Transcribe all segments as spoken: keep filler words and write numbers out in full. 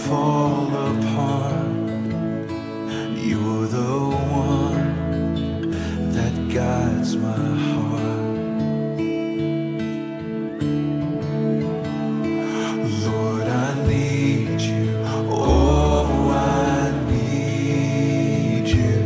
fall apart, you're the one that guides my heart. Lord, I need you. Oh, I need you.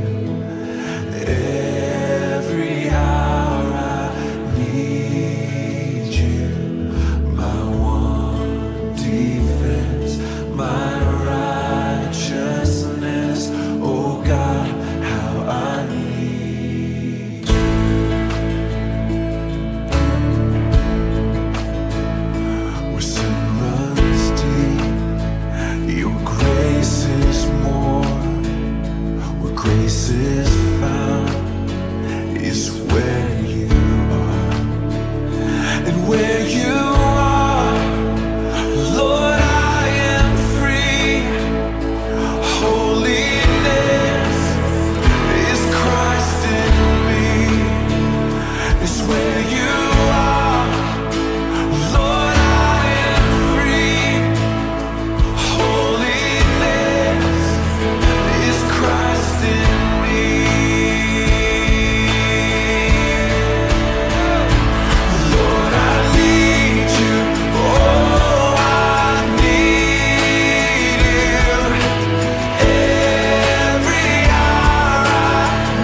Every hour I need you. My one defense, my righteousness. Oh God, how I need you. Where sin runs deep, your grace is more. Where grace is found is where you are. And where you are, Lord, I am free. Holiness is Christ in me. It's where you are, Lord, I am free. Holiness is Christ in me. Lord, I need you. Oh, I need you. Every hour I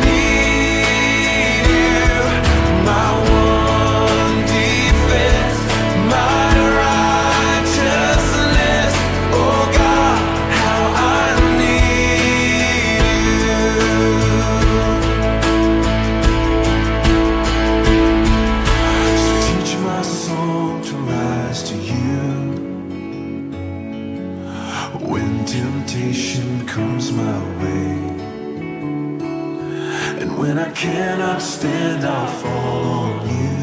need you. My one defense, my righteousness. Oh God, how I need you. So teach my song to rise to you. When temptation comes my way, and when I cannot stand, I'll fall on you.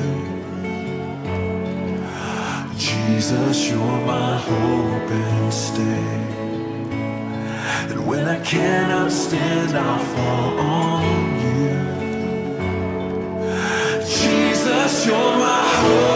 Jesus, you're my hope and stay. And when I cannot stand, I'll fall on you. Jesus, you're my hope.